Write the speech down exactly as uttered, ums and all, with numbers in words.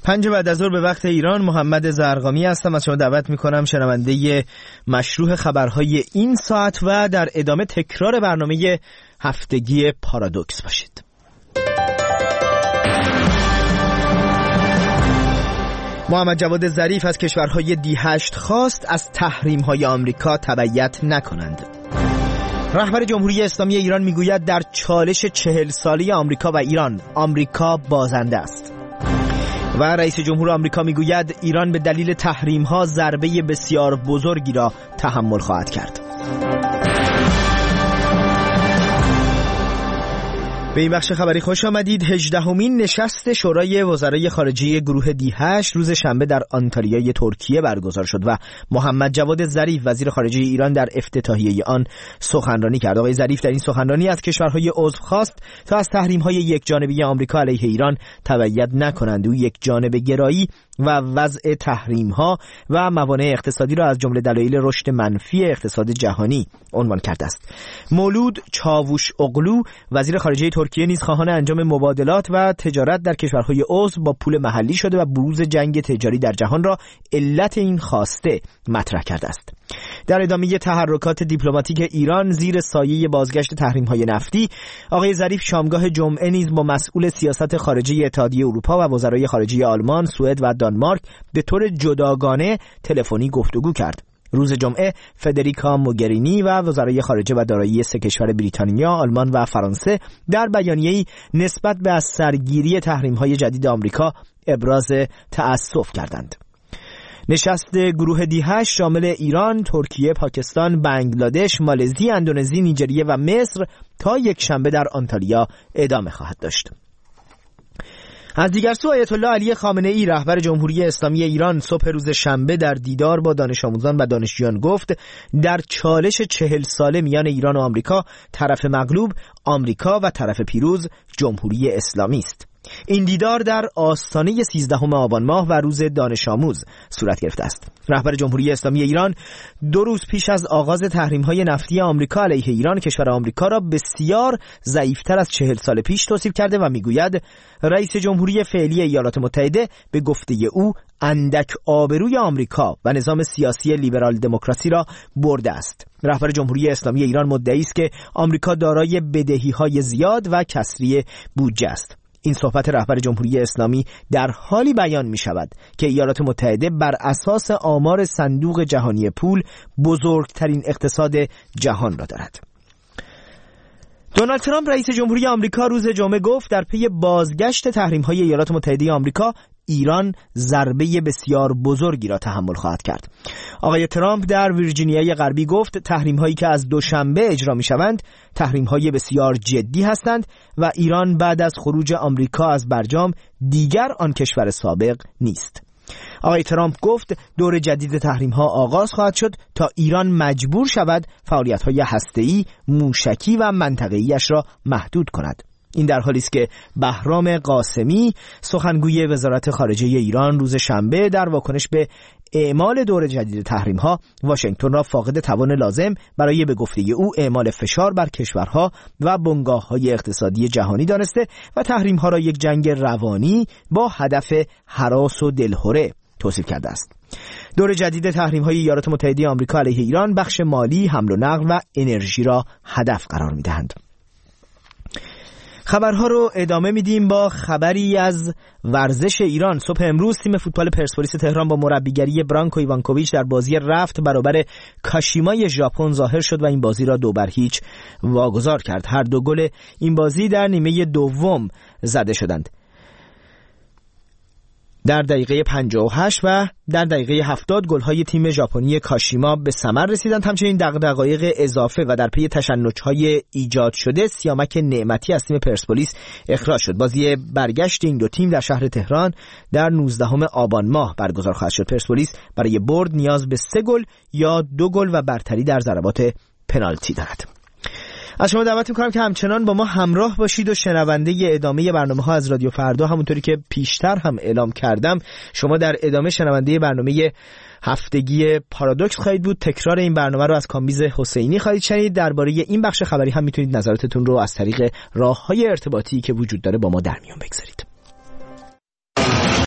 پنج بعد از ظهر به وقت ایران، محمد زرقامی هستم. از شما دعوت میکنم شنونده مشروع خبرهای این ساعت و در ادامه تکرار برنامه هفتگی پارادوکس باشید. محمد جواد ظریف از کشورهای دی هشت خواست از تحریم‌های آمریکا تبعیت نکنند. رهبر جمهوری اسلامی ایران میگوید در چالش چهل ساله آمریکا و ایران، آمریکا بازنده است. و رئیس جمهور آمریکا میگوید ایران به دلیل تحریم‌ها ضربه بسیار بزرگی را تحمل خواهد کرد. به این بخش خبری خوش آمدید. هجدهمین نشست شورای وزرای خارجه گروه دی هشت روز شنبه در آنتالیای ترکیه برگزار شد و محمد جواد ظریف وزیر خارجه ایران در افتتاحیه آن سخنرانی کرد. آقای ظریف در این سخنرانی از کشورهای عضو خواست تا از تحریم‌های یک جانبه آمریکا علیه ایران تبعیت نکنند. او یک جانبه گرایی و وضع تحریم‌ها و موانع اقتصادی را از جمله دلایل رشد منفی اقتصاد جهانی عنوان کرده است. مولود چاووش اغلو وزیر خارجه ترکیه نیز خواهان انجام مبادلات و تجارت در کشورهای عضو با پول محلی شده و بروز جنگ تجاری در جهان را علت این خواسته مطرح کرده است. در ادامه تحرکات دیپلماتیک ایران زیر سایه بازگشت تحریم‌های نفتی، آقای ظریف شامگاه جمعه نیز با مسئول سیاست خارجه اتحادیه اروپا و وزرای خارجه آلمان، سوئد و دانمارک به طور جداگانه تلفنی گفتگو کرد. روز جمعه فدریکا موگرینی و وزرای خارجه و دارایی سه کشور بریتانیا، آلمان و فرانسه در بیانیه‌ای نسبت به از سرگیری تحریم‌های جدید آمریکا ابراز تأسف کردند. نشست گروه دی هشت شامل ایران، ترکیه، پاکستان، بنگلادش، مالزی، اندونزی، نیجریه و مصر تا یک شنبه در آنتالیا ادامه خواهد داشت. از دیگر سو آیت الله علی خامنه ای رهبر جمهوری اسلامی ایران صبح روز شنبه در دیدار با دانش آموزان و دانشجویان گفت در چالش چهل ساله میان ایران و آمریکا، طرف مغلوب آمریکا و طرف پیروز جمهوری اسلامی است. این دیدار در آستانه سیزدهم آبان ماه و روز دانش آموز صورت گرفته است. رهبر جمهوری اسلامی ایران دو روز پیش از آغاز تحریم‌های نفتی آمریکا علیه ایران، کشور آمریکا را بسیار ضعیف‌تر از چهل سال پیش توصیف کرده و میگوید رئیس جمهوری فعلی ایالات متحده به گفته او اندک آبروی آمریکا و نظام سیاسی لیبرال دموکراسی را برده است. رهبر جمهوری اسلامی ایران مدعی است که آمریکا دارای بدهی‌های زیاد و کسری بودجه است. این صحبت رهبر جمهوری اسلامی در حالی بیان می شود که ایالات متحده بر اساس آمار صندوق جهانی پول بزرگترین اقتصاد جهان را دارد. دونالد ترامپ رئیس جمهوری آمریکا روز جمعه گفت در پی بازگشت تحریم‌های ایالات متحده آمریکا، ایران ضربه بسیار بزرگی را تحمل خواهد کرد. آقای ترامپ در ویرجینیای غربی گفت تحریم‌هایی که از دوشنبه اجرا می‌شوند تحریم‌های بسیار جدی هستند و ایران بعد از خروج آمریکا از برجام دیگر آن کشور سابق نیست. آقای ترامپ گفت دور جدید تحریم‌ها آغاز خواهد شد تا ایران مجبور شود فعالیت‌های هسته‌ای، موشکی و منطقه‌ای‌اش را محدود کند. این در حالی است که بهرام قاسمی سخنگوی وزارت خارجه ایران روز شنبه در واکنش به اعمال دور جدید تحریم‌ها واشنگتن را فاقد توان لازم برای به گفته او اعمال فشار بر کشورها و بنگاه‌های اقتصادی جهانی دانسته و تحریم‌ها را یک جنگ روانی با هدف هراس و دلهره توصیف کرده است. دور جدید تحریم‌های ایالات متحده آمریکا علیه ایران بخش مالی، حمل و نقل و انرژی را هدف قرار می‌دهند. خبرها رو ادامه میدیم با خبری از ورزش ایران. صبح امروز تیم فوتبال پرسپولیس تهران با مربیگری برانکو ایوانکوویچ در بازی رفت برابر کاشیمای ژاپن ظاهر شد و این بازی را دو بر هیچ واگذار کرد. هر دو گل این بازی در نیمه دوم زده شدند. در دقیقه پنجاه و هشت و در دقیقه هفتاد گل‌های تیم ژاپنی کاشیما به ثمر رسیدند. همچنین در دقایق اضافه و در پی تشنج‌های ایجاد شده سیامک نعمتی از تیم پرسپولیس اخراج شد. بازی برگشت این دو تیم در شهر تهران در نوزدهم آبان ماه برگزار خواهد شد. پرسپولیس برای برد نیاز به سه گل یا دو گل و برتری در ضربات پنالتی دارد. از شما دعوت می‌کنم که همچنان با ما همراه باشید و شنونده ادامه برنامه‌ها از رادیو فردا، همونطوری که پیشتر هم اعلام کردم شما در ادامه شنونده برنامه هفتگی پارادوکس خواهید بود. تکرار این برنامه رو از کامبیز حسینی خواهید شنید. درباره این بخش خبری هم میتونید نظراتتون رو از طریق راه‌های ارتباطی که وجود داره با ما در میون بگذارید.